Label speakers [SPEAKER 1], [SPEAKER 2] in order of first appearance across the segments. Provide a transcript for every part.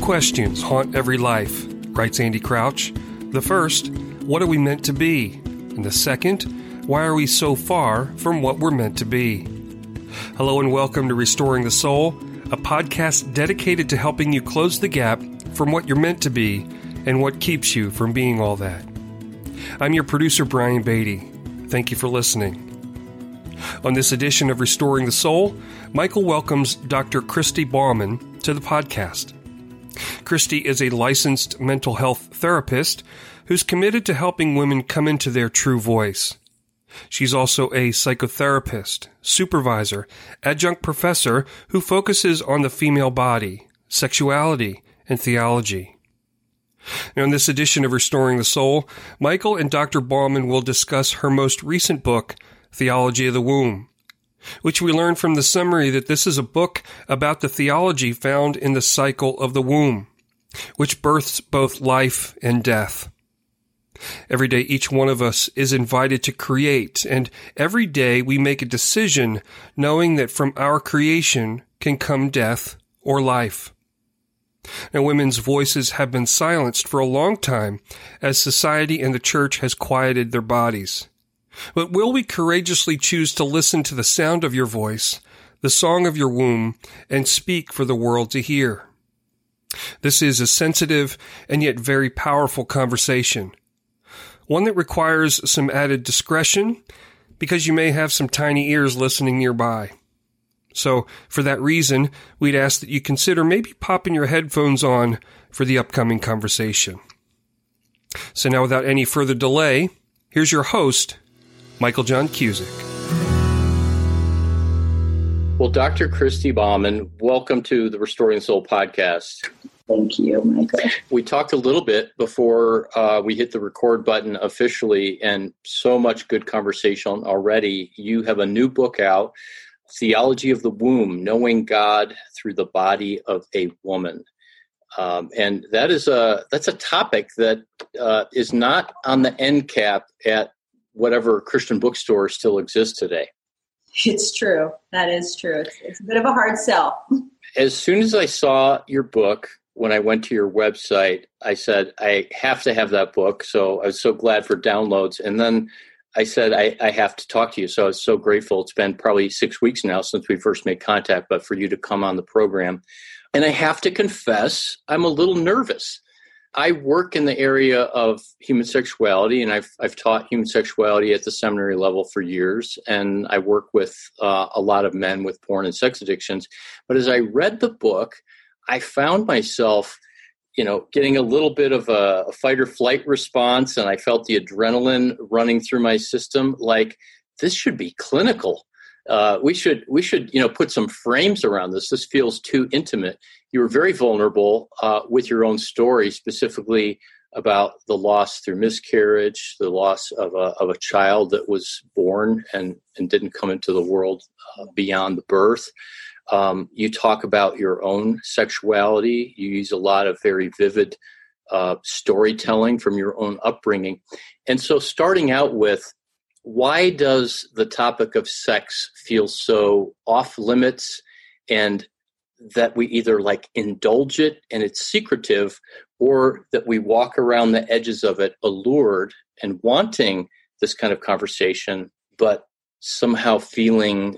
[SPEAKER 1] questions haunt every life, writes Andy Crouch. The first, what are we meant to be? And the second, why are we so far from what we're meant to be? Hello and welcome to Restoring the Soul, a podcast dedicated to helping you close the gap from what you're meant to be and what keeps you from being all that. I'm your producer, Brian Beatty. Thank you for listening. On this edition of Restoring the Soul, Michael welcomes Dr. Christy Bauman to the podcast. Christy is a licensed mental health therapist who's committed to helping women come into their true voice. She's also a psychotherapist, supervisor, adjunct professor who focuses on the female body, sexuality, and theology. Now, in this edition of Restoring the Soul, Michael and Dr. Bauman will discuss her most recent book, Theology of the Womb, which we learn from the summary that this is a book about the theology found in the cycle of the womb, which births both life and death. Every day, each one of us is invited to create, and every day we make a decision knowing that from our creation can come death or life. Now, women's voices have been silenced for a long time as society and the church has quieted their bodies. But will we courageously choose to listen to the sound of your voice, the song of your womb, and speak for the world to hear? This is a sensitive and yet very powerful conversation, one that requires some added discretion because you may have some tiny ears listening nearby. So, for that reason, we'd ask that you consider maybe popping your headphones on for the upcoming conversation. So now, without any further delay, here's your host, Michael John Cusick.
[SPEAKER 2] Well, Dr. Christy Bauman, welcome to the Restoring the Soul podcast.
[SPEAKER 3] Thank you, Michael.
[SPEAKER 2] We talked a little bit before we hit the record button officially, and so much good conversation already. You have a new book out, Theology of the Womb, Knowing God Through the Body of a Woman. And that's a topic that is not on the end cap at whatever Christian bookstore still exists today.
[SPEAKER 3] It's true. That is true. It's a bit of a hard sell.
[SPEAKER 2] As soon as I saw your book, when I went to your website, I said, I have to have that book. So I was so glad for downloads. And then I said, I have to talk to you. So I was so grateful. It's been probably 6 weeks now since we first made contact, but for you to come on the program. And I have to confess, I'm a little nervous. I work in the area of human sexuality, and I've taught human sexuality at the seminary level for years, and I work with a lot of men with porn and sex addictions. But as I read the book, I found myself, getting a little bit of a fight or flight response, and I felt the adrenaline running through my system. Like, this should be clinical. We should, put some frames around this. This feels too intimate. You were very vulnerable with your own story, specifically about the loss through miscarriage, the loss of a child that was born and didn't come into the world beyond the birth. You talk about your own sexuality. You use a lot of very vivid storytelling from your own upbringing. And so starting out with, why does the topic of sex feel so off limits, and that we either indulge it and it's secretive, or that we walk around the edges of it allured and wanting this kind of conversation, but somehow feeling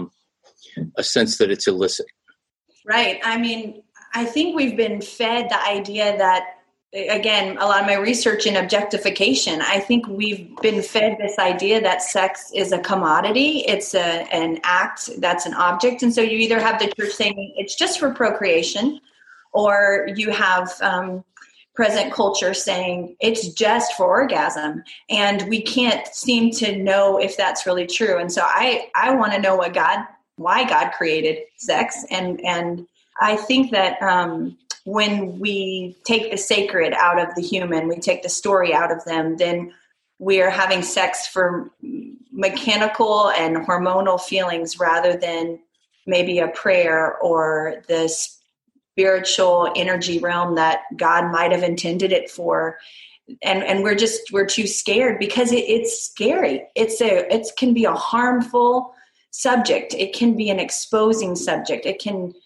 [SPEAKER 2] a sense that it's illicit?
[SPEAKER 3] Right. I mean, I think we've been fed the idea that, again, a lot of my research in objectification, I think we've been fed this idea that sex is a commodity. It's an act that's an object. And so you either have the church saying it's just for procreation, or you have present culture saying it's just for orgasm. And we can't seem to know if that's really true. And so I want to know why God created sex. And I think that when we take the sacred out of the human, we take the story out of them, then we are having sex for mechanical and hormonal feelings rather than maybe a prayer or the spiritual energy realm that God might have intended it for. And we're too scared because it's scary. It can be a harmful subject. It can be an exposing subject. It can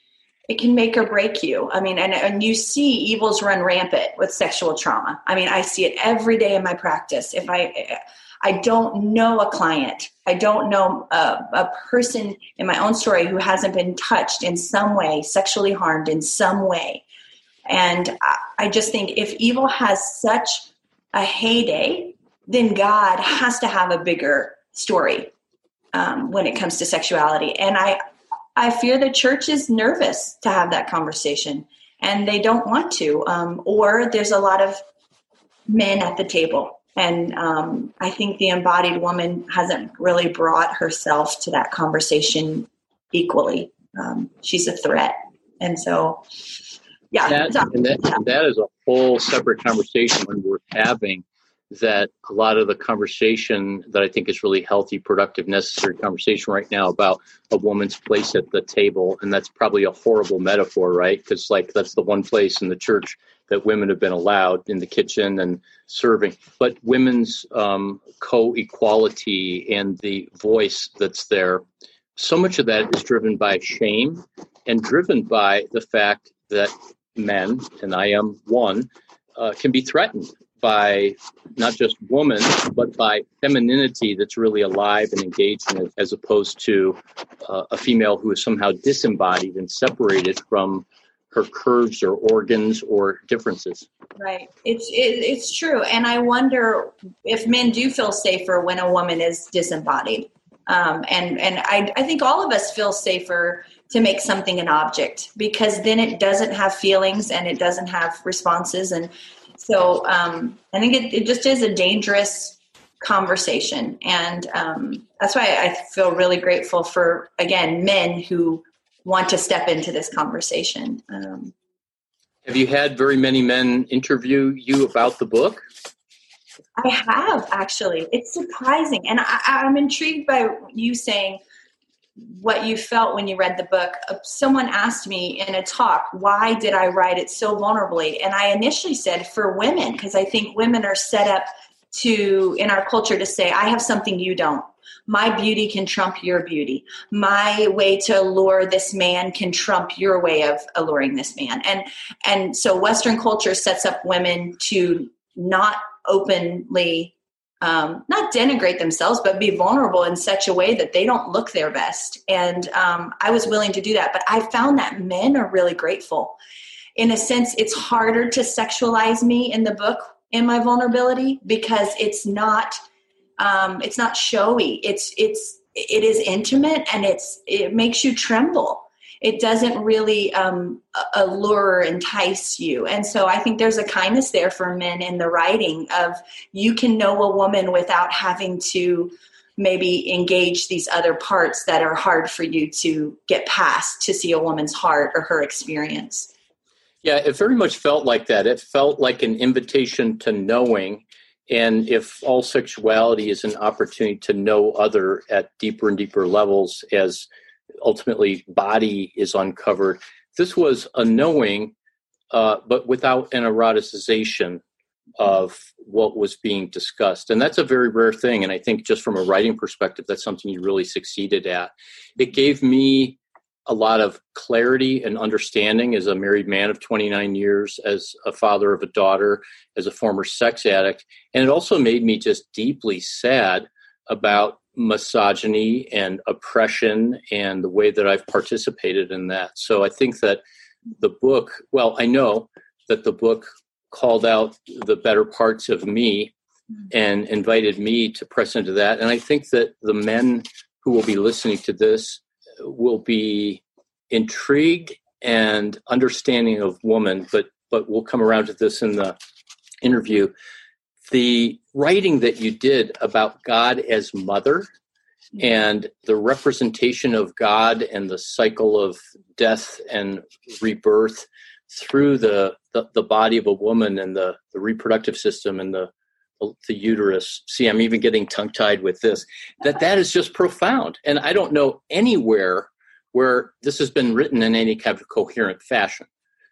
[SPEAKER 3] it can make or break you. I mean, and you see evils run rampant with sexual trauma. I mean, I see it every day in my practice. If I don't know a client, I don't know a person in my own story who hasn't been touched in some way, sexually harmed in some way. And I just think if evil has such a heyday, then God has to have a bigger story when it comes to sexuality. And I fear the church is nervous to have that conversation, and they don't want to, or there's a lot of men at the table. And I think the embodied woman hasn't really brought herself to that conversation equally. She's a threat. And so, yeah.
[SPEAKER 2] That is a whole separate conversation when we're having that. A lot of the conversation that I think is really healthy, productive, necessary conversation right now about a woman's place at the table. And that's probably a horrible metaphor, right? Because that's the one place in the church that women have been allowed in the kitchen and serving. But women's co-equality and the voice that's there, so much of that is driven by shame and driven by the fact that men, and I am one, can be threatened by not just women, but by femininity that's really alive and engaged in it, as opposed to a female who is somehow disembodied and separated from her curves or organs or differences.
[SPEAKER 3] Right. It's true. And I wonder if men do feel safer when a woman is disembodied. And I think all of us feel safer to make something an object, because then it doesn't have feelings and it doesn't have responses. And so I think it just is a dangerous conversation. And that's why I feel really grateful for, again, men who want to step into this conversation.
[SPEAKER 2] Have you had very many men interview you about the book?
[SPEAKER 3] I have, actually. It's surprising. And I'm intrigued by you saying what you felt when you read the book. Someone asked me in a talk, why did I write it so vulnerably? And I initially said for women, because I think women are set up to, in our culture, to say, I have something you don't. My beauty can trump your beauty. My way to allure this man can trump your way of alluring this man. And so Western culture sets up women to not openly, not denigrate themselves, but be vulnerable in such a way that they don't look their best. And I was willing to do that. But I found that men are really grateful. In a sense, it's harder to sexualize me in the book in my vulnerability, because it's not showy. It is intimate, and it makes you tremble. It doesn't really allure or entice you. And so I think there's a kindness there for men in the writing of, you can know a woman without having to maybe engage these other parts that are hard for you to get past to see a woman's heart or her experience.
[SPEAKER 2] Yeah, it very much felt like that. It felt like an invitation to knowing. And if all sexuality is an opportunity to know other at deeper and deeper levels, as ultimately body is uncovered, this was a knowing, but without an eroticization of what was being discussed. And that's a very rare thing. And I think just from a writing perspective, that's something you really succeeded at. It gave me a lot of clarity and understanding as a married man of 29 years, as a father of a daughter, as a former sex addict. And it also made me just deeply sad about misogyny and oppression and the way that I've participated in that. So I think that the book, I know that the book called out the better parts of me and invited me to press into that. And I think that the men who will be listening to this will be intrigued and understanding of woman, but we'll come around to this in the interview. The writing that you did about God as mother and the representation of God and the cycle of death and rebirth through the body of a woman and the reproductive system and the uterus. See, I'm even getting tongue-tied with this. That is just profound. And I don't know anywhere where this has been written in any kind of coherent fashion.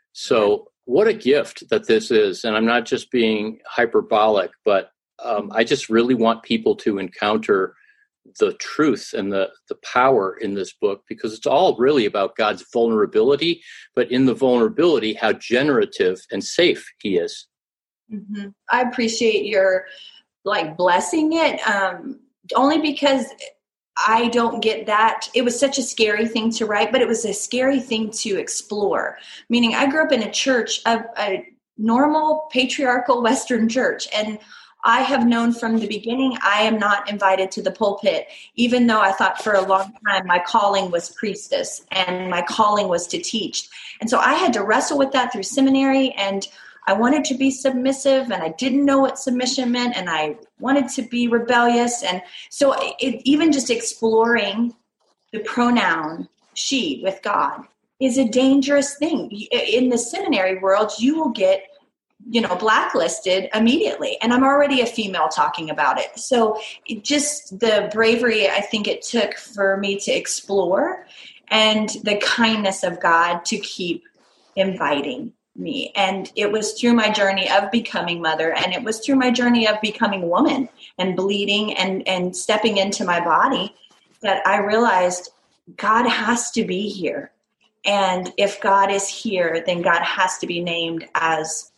[SPEAKER 2] So what a gift that this is. And I'm not just being hyperbolic, but I just really want people to encounter the truth and the power in this book, because it's all really about God's vulnerability, but in the vulnerability, how generative and safe he is.
[SPEAKER 3] Mm-hmm. I appreciate your blessing it, only because I don't get that. It was such a scary thing to write, but it was a scary thing to explore. Meaning I grew up in a church, a normal patriarchal Western church, and I have known from the beginning I am not invited to the pulpit, even though I thought for a long time my calling was priestess and my calling was to teach. And so I had to wrestle with that through seminary, and I wanted to be submissive, and I didn't know what submission meant, and I wanted to be rebellious. And so even just exploring the pronoun she with God is a dangerous thing. In the seminary world, you will get blacklisted immediately. And I'm already a female talking about it. So just the bravery I think it took for me to explore, and the kindness of God to keep inviting me. And it was through my journey of becoming mother, and it was through my journey of becoming woman and bleeding and stepping into my body, that I realized God has to be here. And if God is here, then God has to be named as,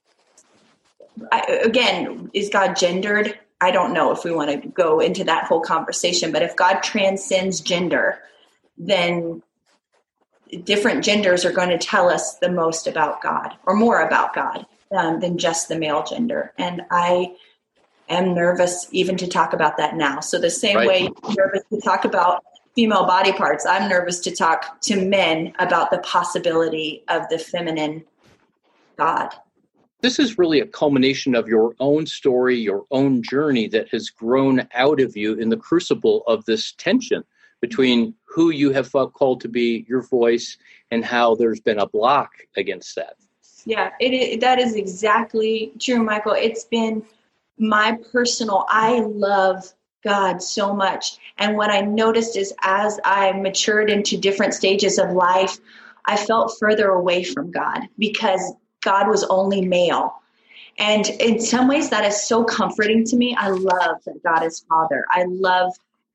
[SPEAKER 3] again, is God gendered? I don't know if we want to go into that whole conversation, but if God transcends gender, then different genders are going to tell us the most about God, or more about God, than just the male gender. And I am nervous even to talk about that now. So the same way you're nervous to talk about female body parts, I'm nervous to talk to men about the possibility of the feminine God.
[SPEAKER 2] This is really a culmination of your own story, your own journey that has grown out of you in the crucible of this tension between who you have felt called to be, your voice, and how there's been a block against that.
[SPEAKER 3] Yeah, that is exactly true, Michael. It's been my personal, I love God so much. And what I noticed is as I matured into different stages of life, I felt further away from God because God was only male. And in some ways that is so comforting to me. I love that God is Father. I love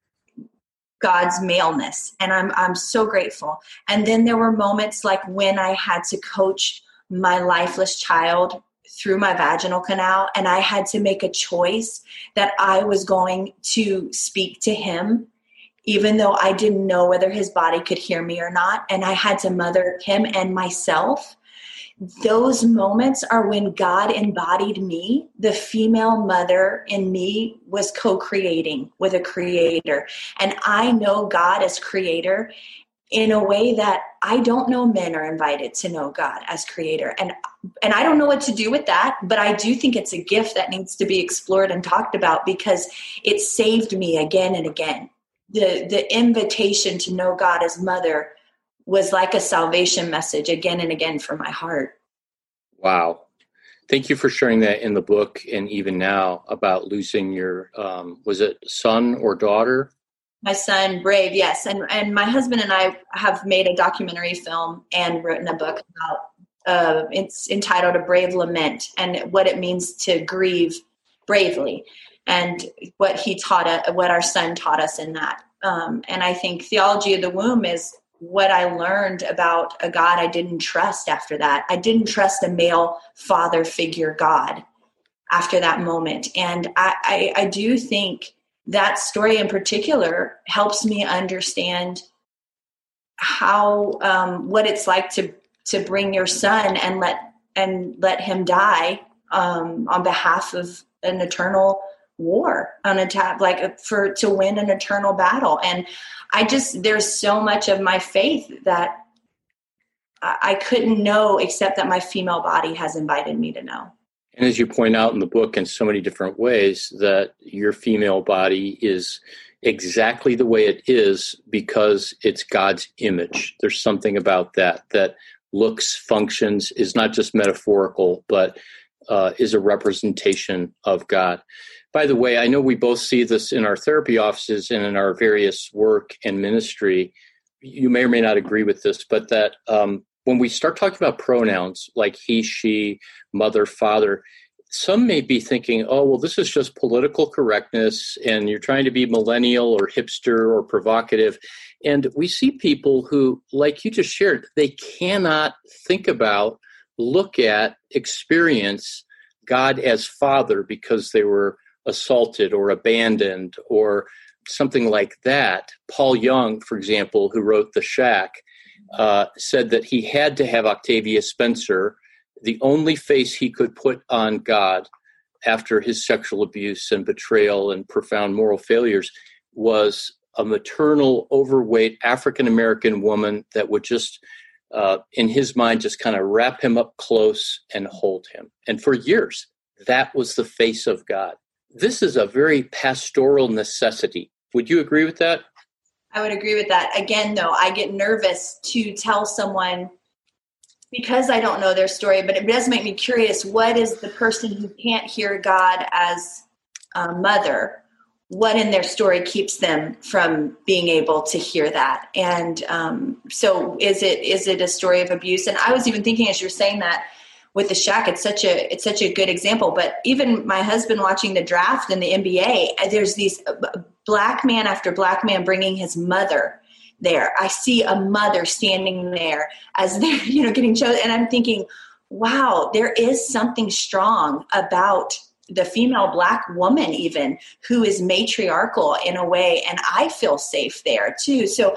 [SPEAKER 3] God's maleness, and I'm so grateful. And then there were moments like when I had to coach my lifeless child through my vaginal canal, and I had to make a choice that I was going to speak to him, even though I didn't know whether his body could hear me or not. And I had to mother him and myself. Those moments are when God embodied me. The female mother in me was co-creating with a creator. And I know God as creator in a way that I don't know men are invited to know God as creator. And I don't know what to do with that, but I do think it's a gift that needs to be explored and talked about, because it saved me again and again. The invitation to know God as mother was like a salvation message again and again for my heart.
[SPEAKER 2] Wow. Thank you for sharing that in the book, and even now about losing your, was it son or daughter?
[SPEAKER 3] My son, Brave, yes. And my husband and I have made a documentary film and written a book about, it's entitled A Brave Lament, and what it means to grieve bravely, and what what our son taught us in that. And I think theology of the womb is what I learned about a God I didn't trust after that. I didn't trust a male father figure God after that moment. And I do think that story in particular helps me understand how, what it's like to bring your son and let him die, on behalf of an eternal war, to win an eternal battle. And there's so much of my faith that I couldn't know except that my female body has invited me to know.
[SPEAKER 2] And as you point out in the book in so many different ways, that your female body is exactly the way it is because it's God's image. There's something about that looks, functions, is not just metaphorical, but is a representation of God. By the way, I know we both see this in our therapy offices and in our various work and ministry. You may or may not agree with this, but that when we start talking about pronouns like he, she, mother, father, some may be thinking, oh, well, this is just political correctness and you're trying to be millennial or hipster or provocative. And we see people who, like you just shared, they cannot think about, look at, experience God as Father because they were assaulted or abandoned or something like that. Paul Young, for example, who wrote The Shack, said that he had to have Octavia Spencer. The only face he could put on God after his sexual abuse and betrayal and profound moral failures was a maternal, overweight African-American woman that would just, in his mind, just kind of wrap him up close and hold him. And for years, that was the face of God. This is a very pastoral necessity. Would you agree with that?
[SPEAKER 3] I would agree with that. Again, though, I get nervous to tell someone because I don't know their story, but it does make me curious. What is the person who can't hear God as a mother? What in their story keeps them from being able to hear that? And so is it a story of abuse? And I was even thinking as you're saying that with The Shack, it's such a good example. But even my husband watching the draft in the NBA, there's these black man after black man bringing his mother there. I see a mother standing there as they're, getting chosen. And I'm thinking, wow, there is something strong about the female black woman even who is matriarchal in a way. And I feel safe there too. So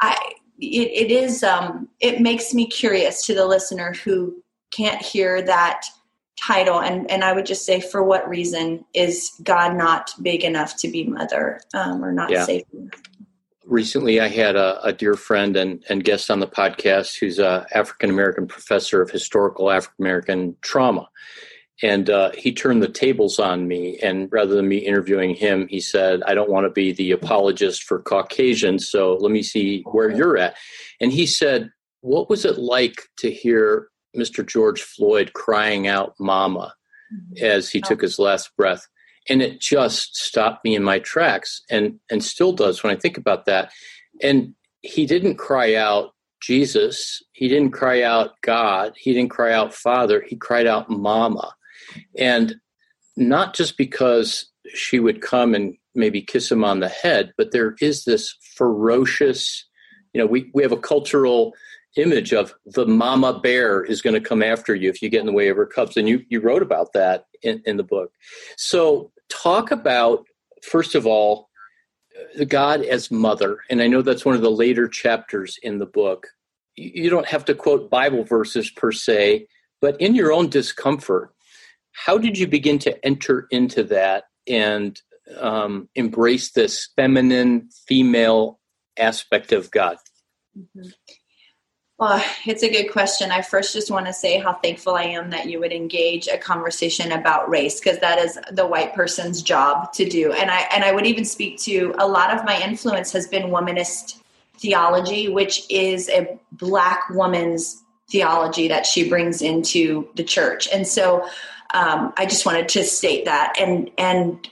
[SPEAKER 3] it makes me curious to the listener who can't hear that title. And I would just say, for what reason is God not big enough to be mother or not safe enough?
[SPEAKER 2] Recently, I had a dear friend and guest on the podcast who's an African-American professor of historical African-American trauma. And he turned the tables on me. And rather than me interviewing him, he said, I don't want to be the apologist for Caucasians, so let me see where you're at. And he said, what was it like to hear Mr. George Floyd crying out mama as he took his last breath? And it just stopped me in my tracks and still does when I think about that. And he didn't cry out Jesus. He didn't cry out God. He didn't cry out Father. He cried out mama. And not just because she would come and maybe kiss him on the head, but there is this ferocious, we have a cultural image of the mama bear is going to come after you if you get in the way of her cubs. And you wrote about that in the book. So talk about, first of all, God as mother. And I know that's one of the later chapters in the book. You don't have to quote Bible verses per se, but in your own discomfort, how did you begin to enter into that and embrace this feminine, female aspect of God?
[SPEAKER 3] Mm-hmm. Well, it's a good question. I first just want to say how thankful I am that you would engage a conversation about race, because that is the white person's job to do. And I would even speak to a lot of my influence has been womanist theology, which is a black woman's theology that she brings into the church. And so I just wanted to state that and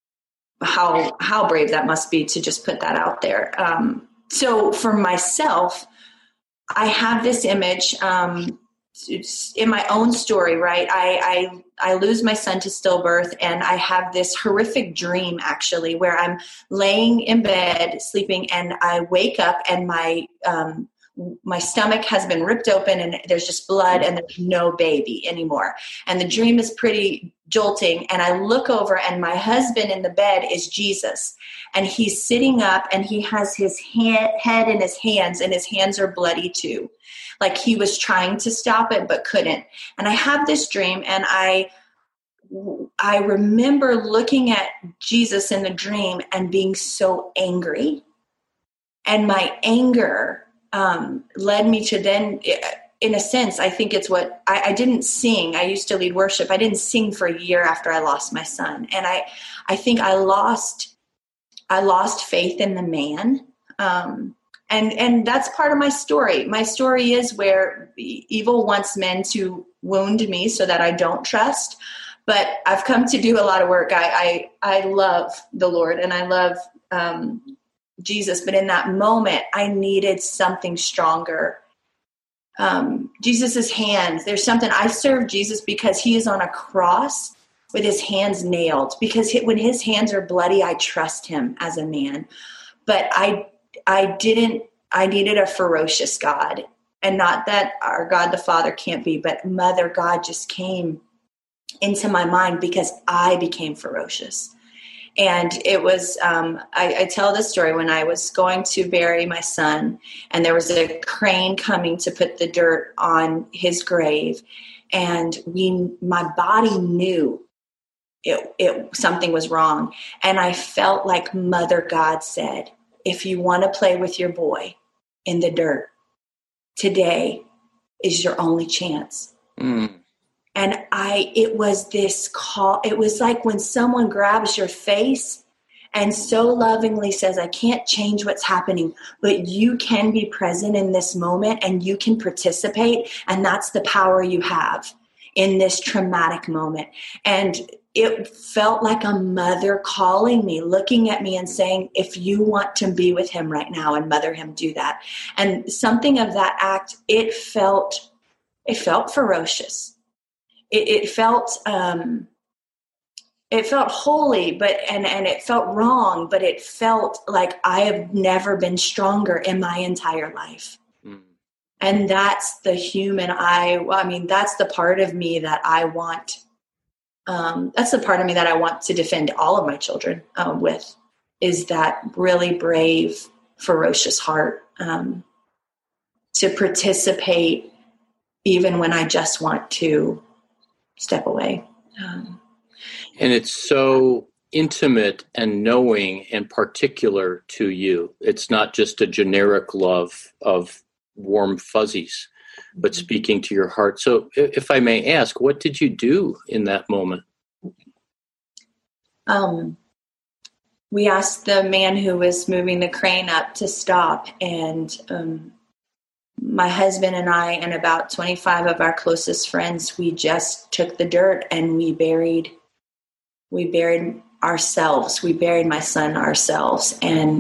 [SPEAKER 3] how brave that must be to just put that out there. So for myself, I have this image it's in my own story, right? I lose my son to stillbirth, and I have this horrific dream actually where I'm laying in bed sleeping, and I wake up and my stomach has been ripped open and there's just blood and there's no baby anymore. And the dream is pretty jolting. And I look over and my husband in the bed is Jesus. And he's sitting up and he has his head in his hands, and his hands are bloody too. Like he was trying to stop it, but couldn't. And I have this dream, and I remember looking at Jesus in the dream and being so angry. And my anger led me to then, in a sense, I think it's what I didn't sing. I used to lead worship. I didn't sing for a year after I lost my son. And I think I lost faith in the man. And that's part of my story. My story is where evil wants men to wound me so that I don't trust. But I've come to do a lot of work. I love the Lord and I love Jesus. But in that moment, I needed something stronger. Jesus's hands. There's something. I serve Jesus because he is on a cross with his hands nailed, because when his hands are bloody, I trust him as a man. But I needed a ferocious God. And not that our God the Father can't be, but Mother God just came into my mind because I became ferocious. And it was, I tell this story when I was going to bury my son, and there was a crane coming to put the dirt on his grave. And my body knew something was wrong. And I felt like Mother God said, if you want to play with your boy in the dirt, today is your only chance. Mm. And it was this call. It was like when someone grabs your face and so lovingly says, I can't change what's happening, but you can be present in this moment and you can participate. And that's the power you have in this traumatic moment. And it felt like a mother calling me, looking at me and saying, if you want to be with him right now and mother him, do that. And something of that act, it felt ferocious. It felt holy, but and it felt wrong, but it felt like I have never been stronger in my entire life. Mm. And that's the human that's the part of me that I want. That's the part of me that I want to defend all of my children with, is that really brave, ferocious heart to participate even when I just want to step away.
[SPEAKER 2] And it's so intimate and knowing and particular to you. It's not just a generic love of warm fuzzies, but speaking to your heart. So if I may ask, what did you do in that moment?
[SPEAKER 3] We asked the man who was moving the crane up to stop, and my husband and I and about 25 of our closest friends, we just took the dirt and we buried ourselves. We buried my son ourselves. And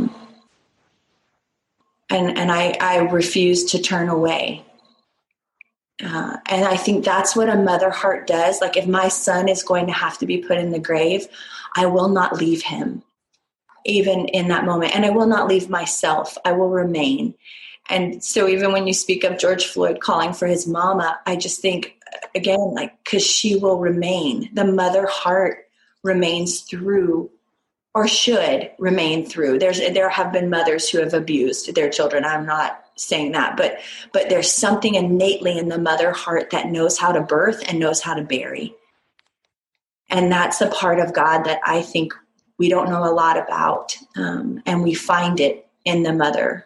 [SPEAKER 3] I refused to turn away. And I think that's what a mother heart does. Like, if my son is going to have to be put in the grave, I will not leave him, even in that moment. And I will not leave myself. I will remain. And so even when you speak of George Floyd calling for his mama, I just think, again, like, because she will remain. The mother heart remains through, or should remain through. There have been mothers who have abused their children. I'm not saying that, but there's something innately in the mother heart that knows how to birth and knows how to bury. And that's a part of God that I think we don't know a lot about. And we find it in the mother.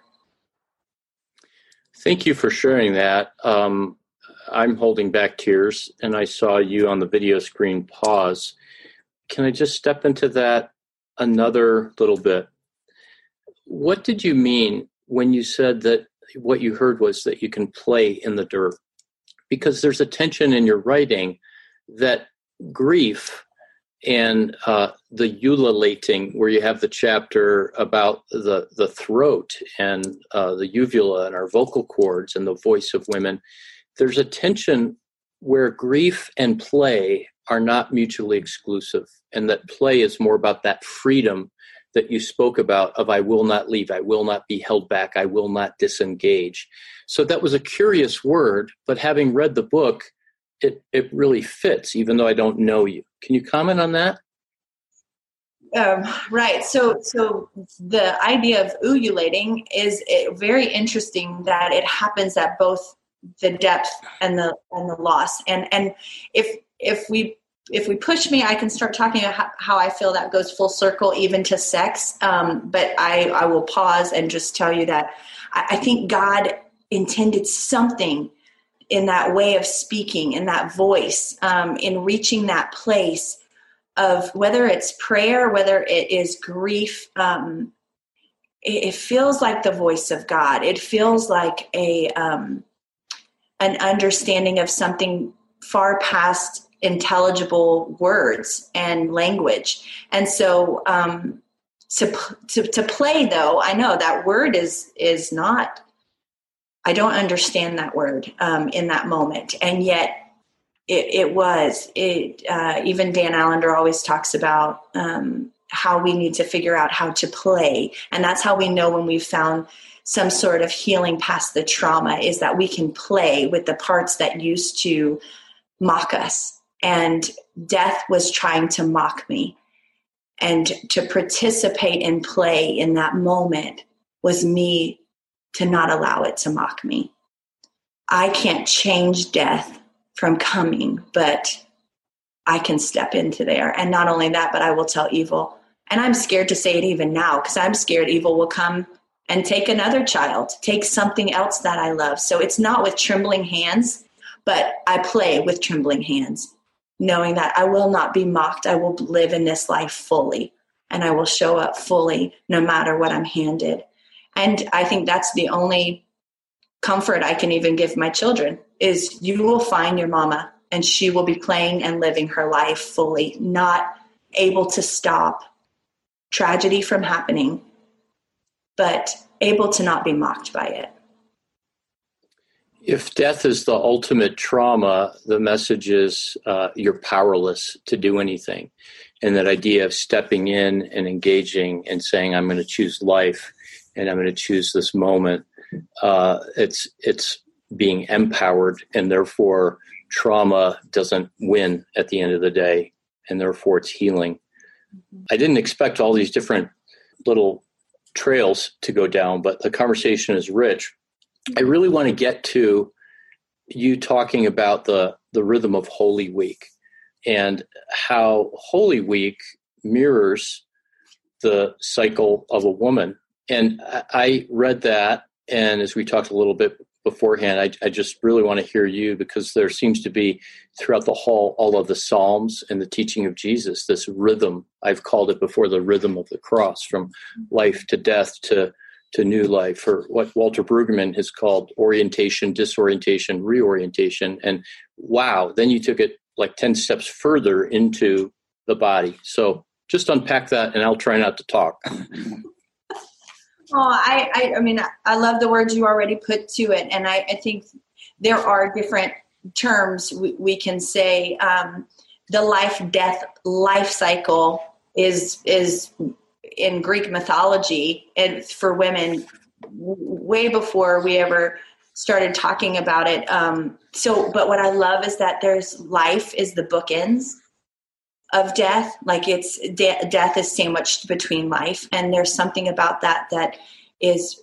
[SPEAKER 2] Thank you for sharing that. I'm holding back tears, and I saw you on the video screen pause. Can I just step into that another little bit? What did you mean when you said that what you heard was that you can play in the dirt? Because there's a tension in your writing that grief and the ululating, where you have the chapter about the throat and the uvula and our vocal cords and the voice of women, there's a tension where grief and play are not mutually exclusive, and that play is more about that freedom that you spoke about of I will not leave, I will not be held back, I will not disengage. So that was a curious word, but having read the book, it really fits, even though I don't know you. Can you comment on that?
[SPEAKER 3] Right. So the idea of ululating is very interesting, that it happens at both the depth and the loss. And if we push me, I can start talking about how I feel that goes full circle even to sex. But I will pause and just tell you that I think God intended something in that way of speaking, in that voice, in reaching that place of whether it's prayer, whether it is grief. It feels like the voice of God. It feels like an understanding of something far past intelligible words and language. And so to play, though, I know that word is not, I don't understand that word in that moment. And yet Even Dan Allender always talks about how we need to figure out how to play. And that's how we know when we've found some sort of healing past the trauma, is that we can play with the parts that used to mock us. And death was trying to mock me. And to participate and play in that moment was me to not allow it to mock me. I can't change death from coming, but I can step into there. And not only that, but I will tell evil. And I'm scared to say it even now, because I'm scared evil will come and take another child, take something else that I love. So it's not with trembling hands, but I play with trembling hands, knowing that I will not be mocked. I will live in this life fully, and I will show up fully no matter what I'm handed. And I think that's the only comfort I can even give my children, is you will find your mama, and she will be playing and living her life fully, not able to stop tragedy from happening, but able to not be mocked by it.
[SPEAKER 2] If death is the ultimate trauma, the message is you're powerless to do anything. And that idea of stepping in and engaging and saying, I'm going to choose life and I'm going to choose this moment, it's being empowered, and therefore trauma doesn't win at the end of the day, and therefore it's healing. I didn't expect all these different little trails to go down, but the conversation is rich. I really want to get to you talking about the rhythm of Holy Week and how Holy Week mirrors the cycle of a woman. And I read that, and as we talked a little bit beforehand, I just really want to hear you, because there seems to be throughout the whole, all of the Psalms and the teaching of Jesus, this rhythm. I've called it before the rhythm of the cross, from life to death to new life, or what Walter Brueggemann has called orientation, disorientation, reorientation. And wow, then you took it like 10 steps further into the body. So just unpack that, and I'll try not to talk.
[SPEAKER 3] Oh, I mean, I love the words you already put to it. And I think there are different terms we can say. The life-death life cycle is in Greek mythology, and for women way before we ever started talking about it. But what I love is that there's life is the bookends of death. Like it's death is sandwiched between life, and there's something about that is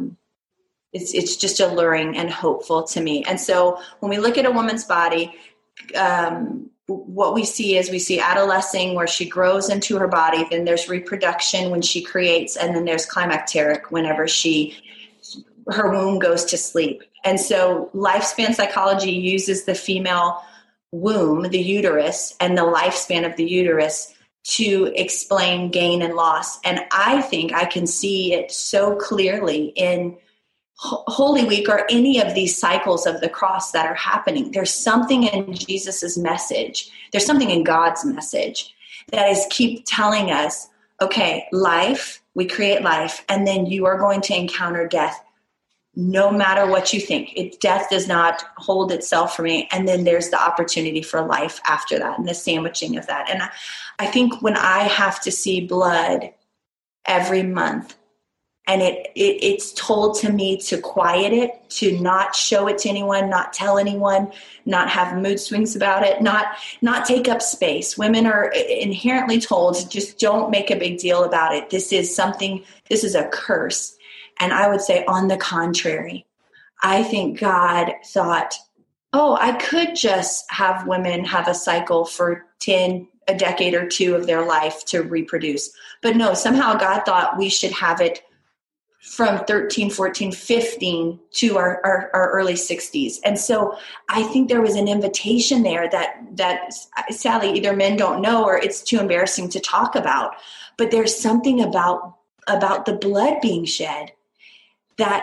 [SPEAKER 3] it's just alluring and hopeful to me. And so when we look at a woman's body, what we see is we see adolescing, where she grows into her body. Then there's reproduction when she creates, and then there's climacteric whenever her womb goes to sleep. And so lifespan psychology uses the female womb, the uterus, and the lifespan of the uterus to explain gain and loss. And I think I can see it so clearly in Holy Week, or any of these cycles of the cross that are happening. There's something in Jesus's message. There's something in God's message that is keep telling us, okay, life, we create life, and then you are going to encounter death. No matter what you think, death does not hold itself for me. And then there's the opportunity for life after that, and the sandwiching of that. And I think when I have to see blood every month, and it's told to me to quiet it, to not show it to anyone, not tell anyone, not have mood swings about it, not take up space. Women are inherently told, just don't make a big deal about it. This is a curse. And I would say, on the contrary, I think God thought, I could just have women have a cycle for a decade or two of their life to reproduce. But no, somehow God thought we should have it from 13, 14, 15 to our early 60s. And so I think there was an invitation there that sadly either men don't know, or it's too embarrassing to talk about. But there's something about the blood being shed that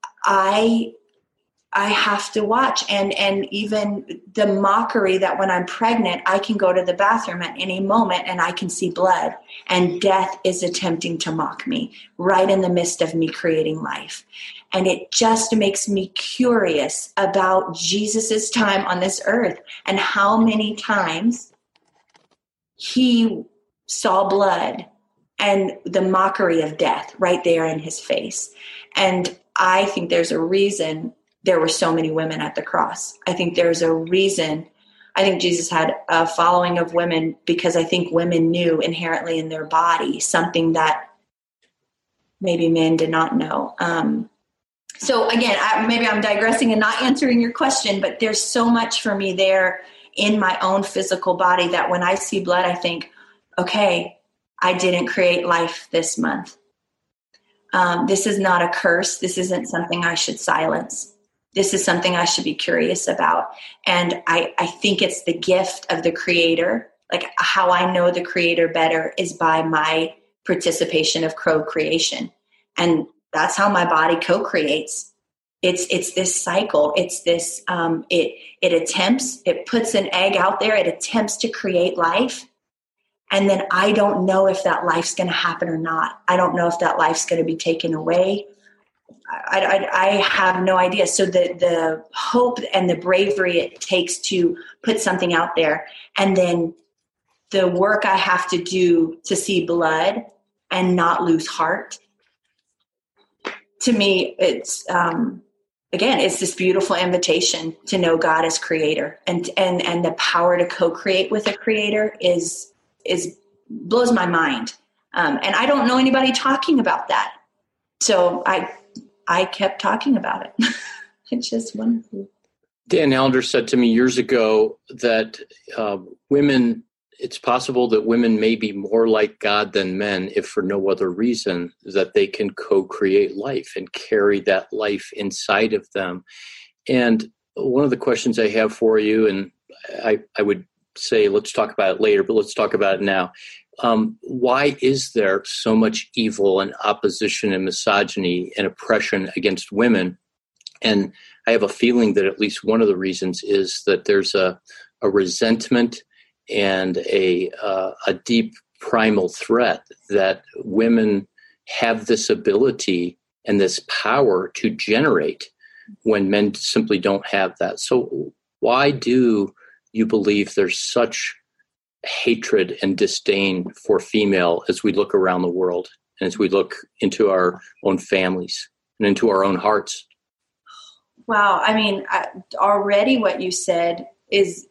[SPEAKER 3] I have to watch. And even the mockery that when I'm pregnant, I can go to the bathroom at any moment and I can see blood, and death is attempting to mock me right in the midst of me creating life. And it just makes me curious about Jesus's time on this earth and how many times he saw blood and the mockery of death right there in his face. And I think there's a reason there were so many women at the cross. I think there's a reason. I think Jesus had a following of women because I think women knew inherently in their body something that maybe men did not know. So again, maybe I'm digressing and not answering your question, but there's so much for me there in my own physical body that when I see blood, I think, okay, I didn't create life this month. This is not a curse. This isn't something I should silence. This is something I should be curious about. And I think it's the gift of the Creator. Like how I know the Creator better is by my participation of co-creation. And that's how my body co-creates. It's this cycle. It's this, it puts an egg out there. It attempts to create life. And then I don't know if that life's going to happen or not. I don't know if that life's going to be taken away. I have no idea. So the hope and the bravery it takes to put something out there, and then the work I have to do to see blood and not lose heart. To me, it's again, it's this beautiful invitation to know God as Creator, and the power to co-create with a Creator is blows my mind. And I don't know anybody talking about that. So I kept talking about it. It's just wonderful.
[SPEAKER 2] Dan Allender said to me years ago that it's possible that women may be more like God than men, if for no other reason, that they can co-create life and carry that life inside of them. And one of the questions I have for you, and I would say let's talk about it later, but let's talk about it now. Why is there so much evil and opposition and misogyny and oppression against women? And I have a feeling that at least one of the reasons is that there's a resentment and a deep primal threat that women have this ability and this power to generate when men simply don't have that. So why do you believe there's such hatred and disdain for female as we look around the world and as we look into our own families and into our own hearts?
[SPEAKER 3] Wow. I mean, already what you said is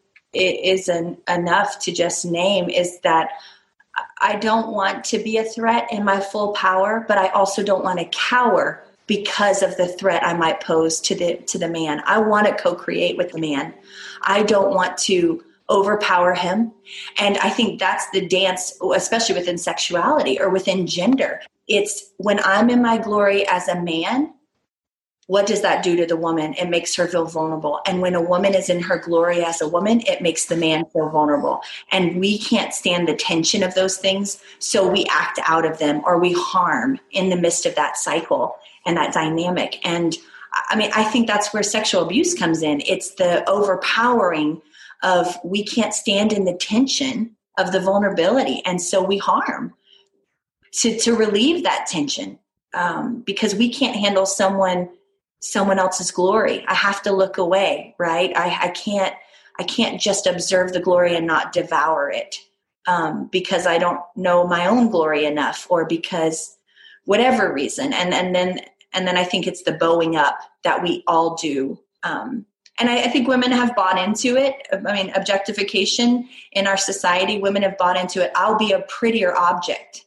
[SPEAKER 3] enough to just name is that I don't want to be a threat in my full power, but I also don't want to cower because of the threat I might pose to the man. I want to co-create with the man. I don't want to overpower him. And I think that's the dance, especially within sexuality or within gender. It's when I'm in my glory as a man, what does that do to the woman? It makes her feel vulnerable. And when a woman is in her glory as a woman, it makes the man feel vulnerable. And we can't stand the tension of those things, so we act out of them or we harm in the midst of that cycle and that dynamic. And I mean, I think that's where sexual abuse comes in. It's the overpowering of we can't stand in the tension of the vulnerability. And so we harm to relieve that tension because we can't handle someone else's glory. I have to look away, right? I can't just observe the glory and not devour it because I don't know my own glory enough or because whatever reason. And then I think it's the bowing up that we all do. And I think women have bought into it. I mean, objectification in our society, women have bought into it. I'll be a prettier object.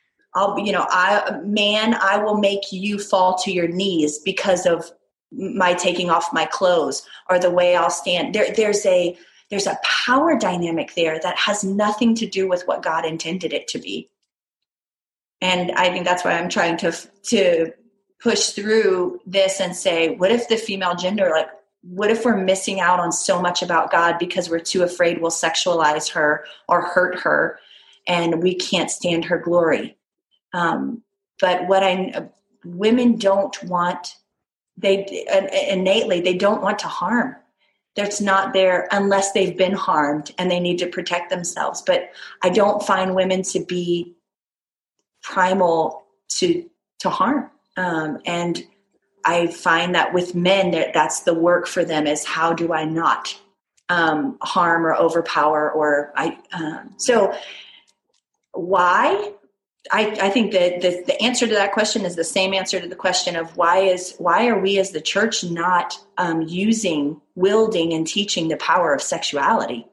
[SPEAKER 3] I will make you fall to your knees because of my taking off my clothes or the way I'll stand. There's a power dynamic there that has nothing to do with what God intended it to be. And I think that's why I'm trying to push through this and say, what if the female gender, what if we're missing out on so much about God because we're too afraid we'll sexualize her or hurt her and we can't stand her glory? But women don't want, innately, they don't want to harm. That's not there unless they've been harmed and they need to protect themselves. But I don't find women to be primal to harm. And I find that with men, that's the work for them, is how do I not harm or overpower, or so why? I think that the answer to that question is the same answer to the question of why are we as the church not wielding and teaching the power of sexuality?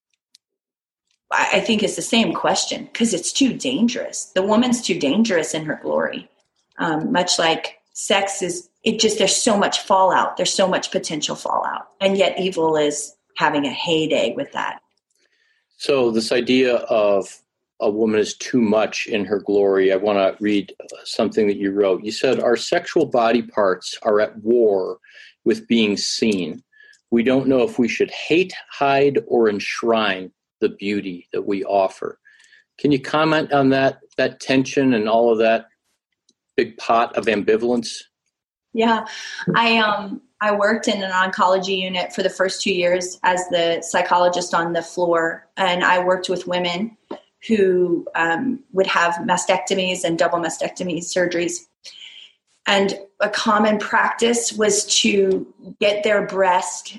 [SPEAKER 3] I think it's the same question, because it's too dangerous. The woman's too dangerous in her glory. Much like sex there's so much fallout. There's so much potential fallout. And yet evil is having a heyday with that.
[SPEAKER 2] So this idea of a woman is too much in her glory, I want to read something that you wrote. You said, our sexual body parts are at war with being seen. We don't know if we should hate, hide, or enshrine the beauty that we offer. Can you comment on that tension and all of that big pot of ambivalence?
[SPEAKER 3] Yeah, I worked in an oncology unit for the first 2 years as the psychologist on the floor, and I worked with women who would have mastectomies and double mastectomy surgeries. And a common practice was to get their breast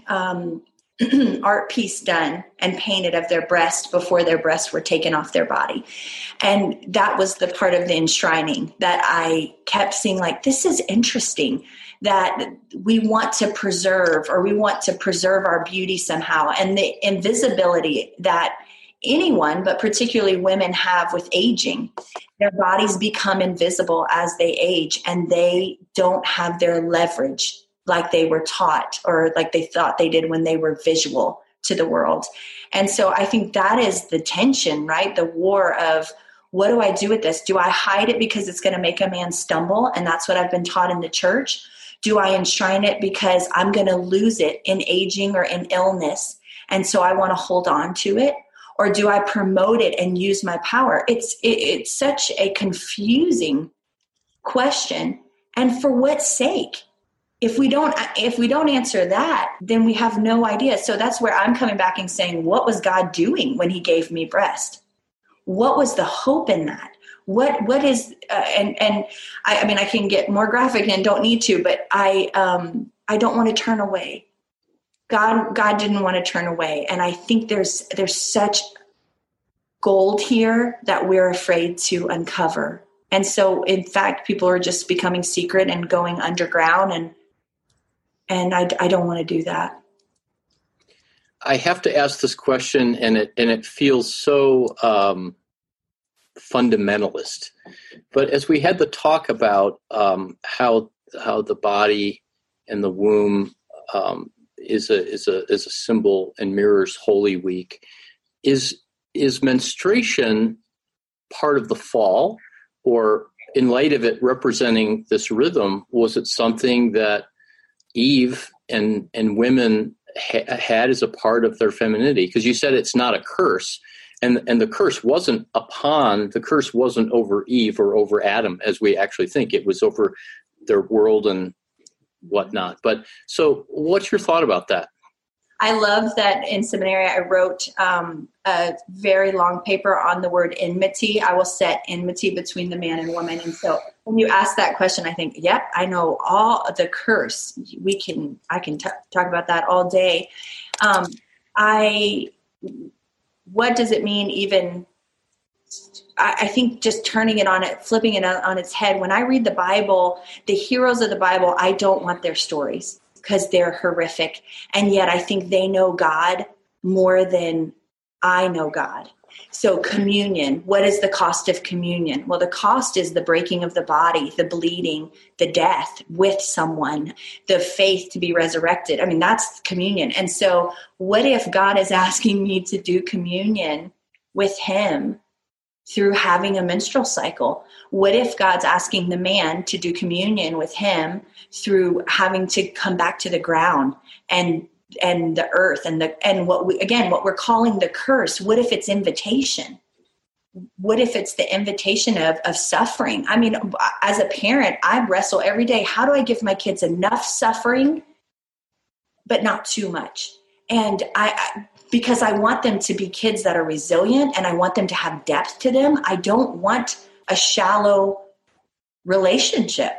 [SPEAKER 3] art piece done and painted of their breast before their breasts were taken off their body. And that was the part of the enshrining that I kept seeing, like, this is interesting, that we want to preserve our beauty somehow. And the invisibility that anyone, but particularly women, have with aging. Their bodies become invisible as they age, and they don't have their leverage like they were taught or like they thought they did when they were visual to the world. And so I think that is the tension, right? The war of, what do I do with this? Do I hide it because it's going to make a man stumble? And that's what I've been taught in the church. Do I enshrine it because I'm going to lose it in aging or in illness, and so I want to hold on to it? Or do I promote it and use my power? It's such a confusing question. And for what sake? If we don't answer that, then we have no idea. So that's where I'm coming back and saying, what was God doing when he gave me breast? What was the hope in that? What is, I mean, I can get more graphic and don't need to, but I don't want to turn away. God didn't want to turn away. And I think there's such gold here that we're afraid to uncover. And so in fact, people are just becoming secret and going underground, and I don't want to do that.
[SPEAKER 2] I have to ask this question, and it feels so fundamentalist. But as we had the talk about how the body and the womb is a symbol and mirrors Holy Week, is menstruation part of the fall, or in light of it representing this rhythm, was it something that Eve and women had as a part of their femininity? Because you said it's not a curse, and the curse wasn't over Eve or over Adam as we actually think. It was over their world and whatnot. But so what's your thought about that?
[SPEAKER 3] I love that in seminary I wrote a very long paper on the word enmity. I will set enmity between the man and woman. And so when you ask that question, I think, yep, I know all of the curse. I can talk about that all day. What does it mean even? I think just turning it on it, flipping it on its head. When I read the Bible, the heroes of the Bible, I don't want their stories because they're horrific. And yet I think they know God more than I know God. So communion, what is the cost of communion? Well, the cost is the breaking of the body, the bleeding, the death with someone, the faith to be resurrected. I mean, that's communion. And so what if God is asking me to do communion with him through having a menstrual cycle? What if God's asking the man to do communion with him through having to come back to the ground and the earth and what we're calling the curse? What if it's invitation? What if it's the invitation of suffering? I mean, as a parent, I wrestle every day. How do I give my kids enough suffering, but not too much? And because I want them to be kids that are resilient, and I want them to have depth to them. I don't want a shallow relationship.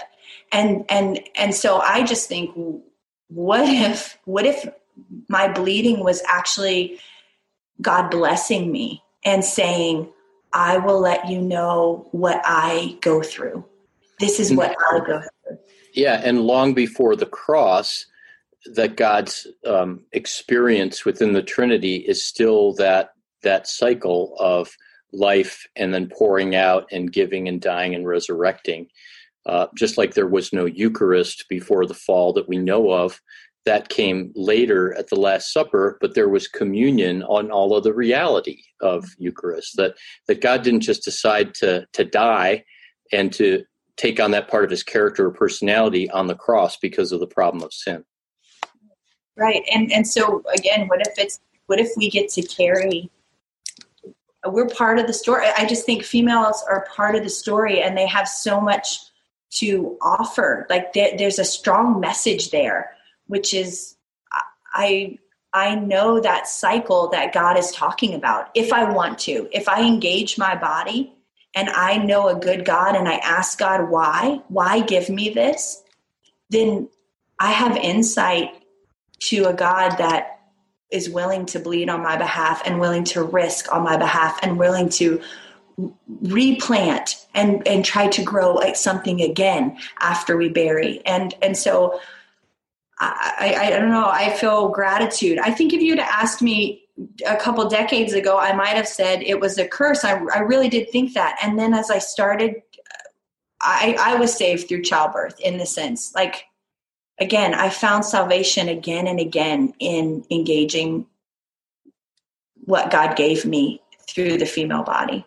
[SPEAKER 3] And so I just think, what if my bleeding was actually God blessing me and saying, I will let you know what I go through. This is what I go through.
[SPEAKER 2] Yeah, and long before the cross, that God's experience within the Trinity is still that cycle of life and then pouring out and giving and dying and resurrecting. Just like there was no Eucharist before the fall that we know of, that came later at the Last Supper, but there was communion on all of the reality of Eucharist, that God didn't just decide to die and to take on that part of his character or personality on the cross because of the problem of sin.
[SPEAKER 3] Right. And so again, what if we get to carry, we're part of the story. I just think females are part of the story, and they have so much to offer. Like there's a strong message there, which is, I know that cycle that God is talking about. If I want to, if I engage my body and I know a good God and I ask God, why give me this? Then I have insight to a God that is willing to bleed on my behalf and willing to risk on my behalf and willing to replant and try to grow like something again after we bury. And so I don't know, I feel gratitude. I think if you'd asked me a couple decades ago, I might have said it was a curse. I really did think that. And then as I started, I was saved through childbirth in the sense, like, again, I found salvation again and again in engaging what God gave me through the female body.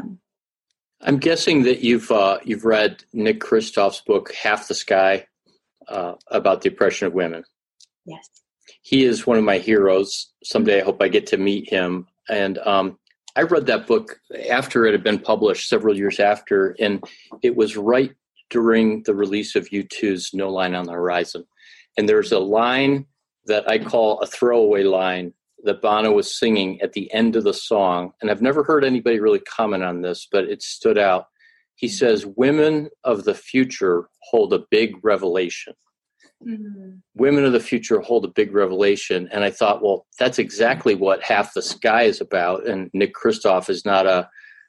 [SPEAKER 2] I'm guessing that you've read Nick Kristof's book, Half the Sky, about the oppression of women.
[SPEAKER 3] Yes.
[SPEAKER 2] He is one of my heroes. Someday I hope I get to meet him. And I read that book after it had been published, several years after, and it was right during the release of U2's No Line on the Horizon. And there's a line that I call a throwaway line that Bono was singing at the end of the song. And I've never heard anybody really comment on this, but it stood out. He says, "Women of the future hold a big revelation." Mm-hmm. Women of the future hold a big revelation. And I thought, well, that's exactly what Half the Sky is about. And Nick Kristof is not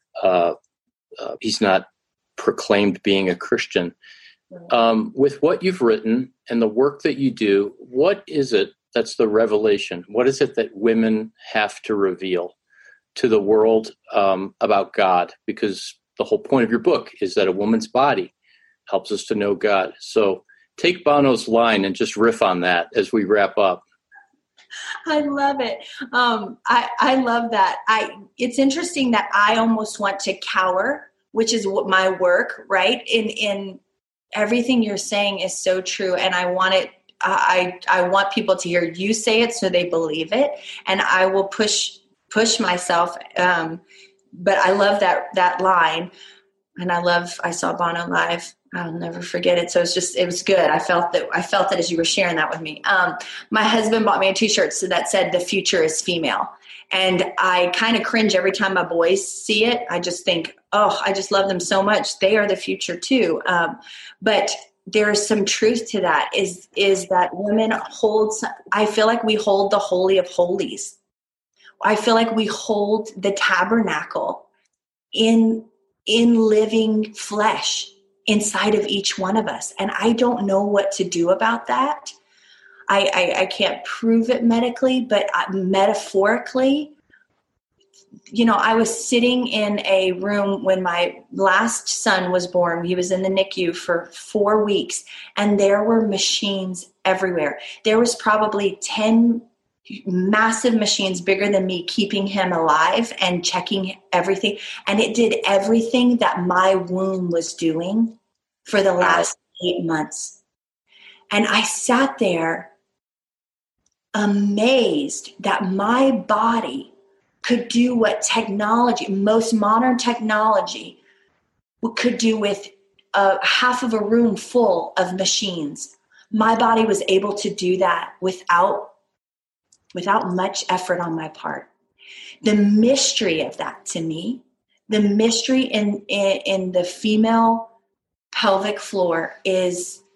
[SPEAKER 2] he's not proclaimed being a Christian. With what you've written and the work that you do, what is it that's the revelation? What is it that women have to reveal to the world about God? Because the whole point of your book is that a woman's body helps us to know God. So take Bono's line and just riff on that as we wrap up.
[SPEAKER 3] I love it. I love that. It's interesting that I almost want to cower, which is what my work, right? In everything you're saying is so true. And I want it. I want people to hear you say it so they believe it. And I will push myself. But I love that line. And I saw Bono live. I'll never forget it. So it was good. I felt that as you were sharing that with me. My husband bought me a t-shirt that said "The future is female." And I kind of cringe every time my boys see it. I just think, oh, I just love them so much. They are the future too. But there's some truth to that is that women I feel like we hold the Holy of Holies. I feel like we hold the tabernacle in living flesh inside of each one of us. And I don't know what to do about that. I can't prove it medically, but metaphorically, I was sitting in a room when my last son was born. He was in the NICU for 4 weeks, and there were machines everywhere. There was probably 10 massive machines bigger than me keeping him alive and checking everything. And it did everything that my womb was doing for the last 8 months. And I sat there amazed that my body could do what most modern technology could do with half of a room full of machines. My body was able to do that without much effort on my part. The mystery of that to me, the mystery in the female pelvic floor is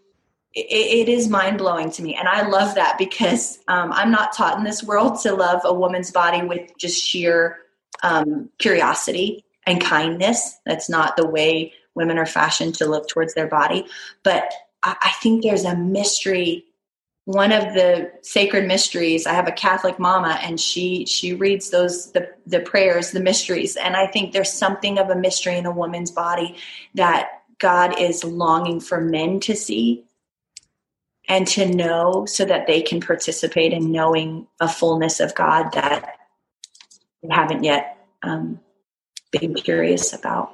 [SPEAKER 3] it is mind-blowing to me. And I love that because I'm not taught in this world to love a woman's body with just sheer curiosity and kindness. That's not the way women are fashioned to look towards their body. But I think there's a mystery. One of the sacred mysteries, I have a Catholic mama, and she reads the prayers, the mysteries. And I think there's something of a mystery in a woman's body that God is longing for men to see and to know, so that they can participate in knowing a fullness of God that they haven't yet been curious about.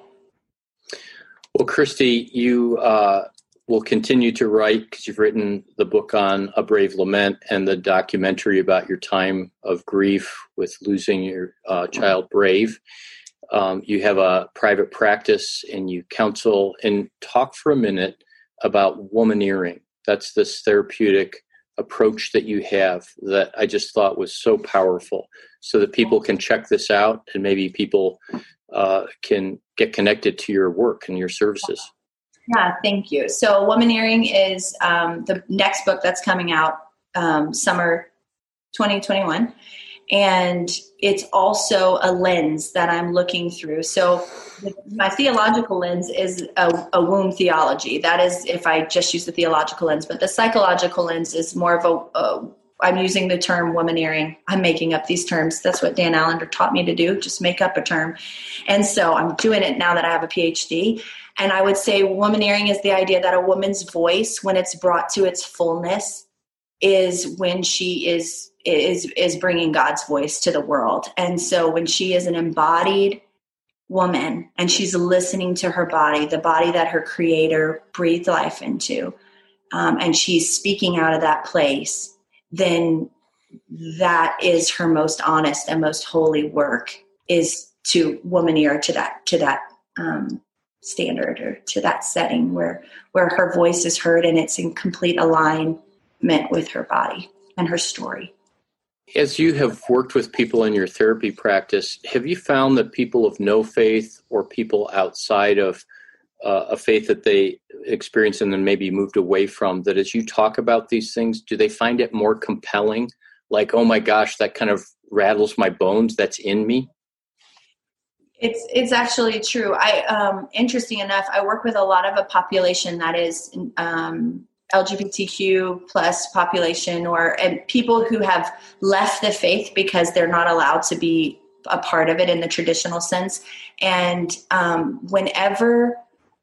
[SPEAKER 2] Well, Christy, you will continue to write, because you've written the book on A Brave Lament and the documentary about your time of grief with losing your child, Brave. You have a private practice and you counsel. And talk for a minute about womaneering. That's this therapeutic approach that you have that I just thought was so powerful, so that people can check this out and maybe people can get connected to your work and your services.
[SPEAKER 3] Yeah, thank you. So Womaneering is the next book that's coming out summer 2021. And it's also a lens that I'm looking through. So my theological lens is a womb theology. That is if I just use the theological lens. But the psychological lens is more of I'm using the term womaneering. I'm making up these terms. That's what Dan Allender taught me to do, just make up a term. And so I'm doing it now that I have a PhD. And I would say womaneering is the idea that a woman's voice, when it's brought to its fullness, is when she is bringing God's voice to the world. And so when she is an embodied woman and she's listening to her body, the body that her creator breathed life into, and she's speaking out of that place, then that is her most honest and most holy work, is to womaneer to that standard, or to that setting where her voice is heard and it's in complete alignment with her body and her story.
[SPEAKER 2] As you have worked with people in your therapy practice, have you found that people of no faith or people outside of a faith that they experience and then maybe moved away from, that as you talk about these things, do they find it more compelling? Like, oh my gosh, that kind of rattles my bones, that's in me?
[SPEAKER 3] It's actually true. Interesting enough, I work with a lot of a population that is LGBTQ plus population, and people who have left the faith because they're not allowed to be a part of it in the traditional sense. And whenever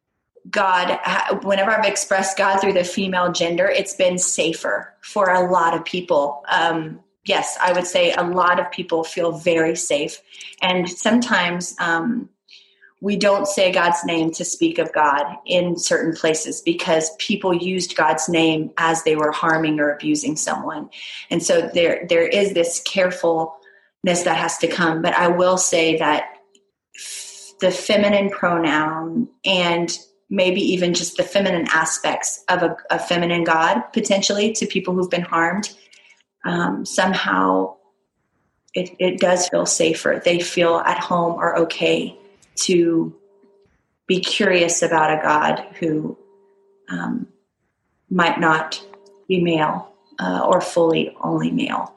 [SPEAKER 3] I've expressed God through the female gender, it's been safer for a lot of people. Yes, I would say a lot of people feel very safe. And sometimes we don't say God's name to speak of God in certain places because people used God's name as they were harming or abusing someone. And so there is this carefulness that has to come. But I will say that the feminine pronoun and maybe even just the feminine aspects of a feminine God, potentially, to people who've been harmed, somehow it does feel safer. They feel at home or okay to be curious about a God who might not be male or fully only male.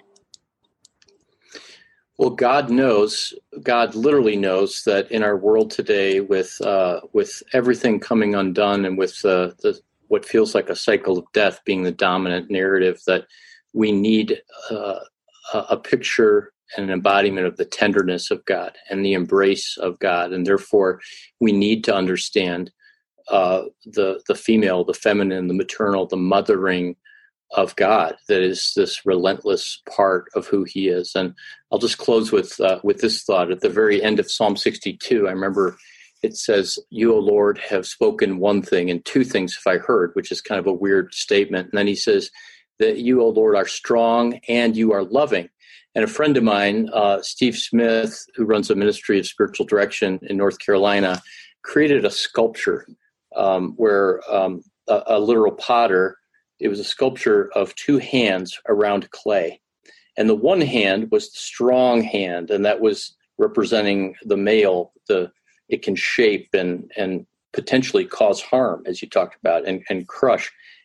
[SPEAKER 2] Well, God literally knows that in our world today, with everything coming undone and with what feels like a cycle of death being the dominant narrative, that we need a picture and an embodiment of the tenderness of God and the embrace of God. And therefore, we need to understand the female, the feminine, the maternal, the mothering of God that is this relentless part of who he is. And I'll just close with this thought. At the very end of Psalm 62, I remember it says, "You, O Lord, have spoken one thing, and two things have I heard," which is kind of a weird statement. And then he says that you, O Lord, are strong and you are loving. And a friend of mine, Steve Smith, who runs a ministry of spiritual direction in North Carolina, created a sculpture where a literal potter, it was a sculpture of two hands around clay. And the one hand was the strong hand, and that was representing the male. It can shape and potentially cause harm, as you talked about, and crush.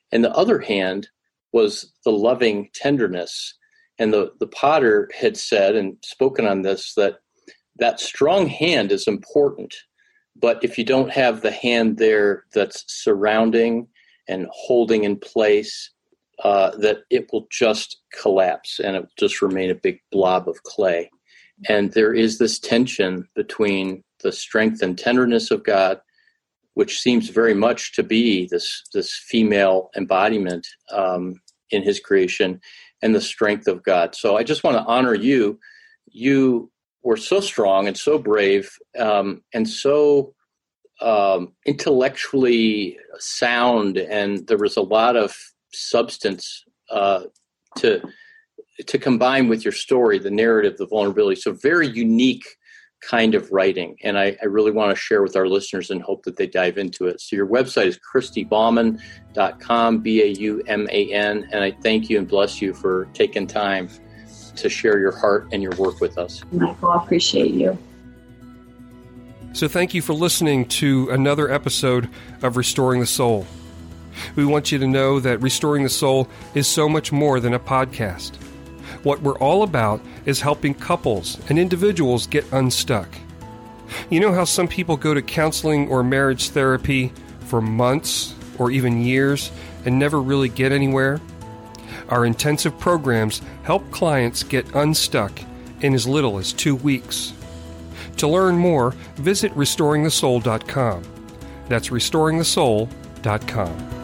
[SPEAKER 2] And the other hand was the loving tenderness. And the potter had said and spoken on this, that strong hand is important. But if you don't have the hand there that's surrounding and holding in place, that it will just collapse and it will just remain a big blob of clay. And there is this tension between the strength and tenderness of God, which seems very much to be this female embodiment in his creation, and the strength of God. So I just want to honor you. You were so strong and so brave and so intellectually sound, and there was a lot of substance to combine with your story, the narrative, the vulnerability. So very unique kind of writing. And I really want to share with our listeners and hope that they dive into it. So your website is ChristyBauman.com, BAUMAN. And I thank you and bless you for taking time to share your heart and your work with us.
[SPEAKER 3] Michael, I appreciate you.
[SPEAKER 1] So thank you for listening to another episode of Restoring the Soul. We want you to know that Restoring the Soul is so much more than a podcast. What we're all about is helping couples and individuals get unstuck. You know how some people go to counseling or marriage therapy for months or even years and never really get anywhere? Our intensive programs help clients get unstuck in as little as 2 weeks. To learn more, visit restoringthesoul.com. That's restoringthesoul.com.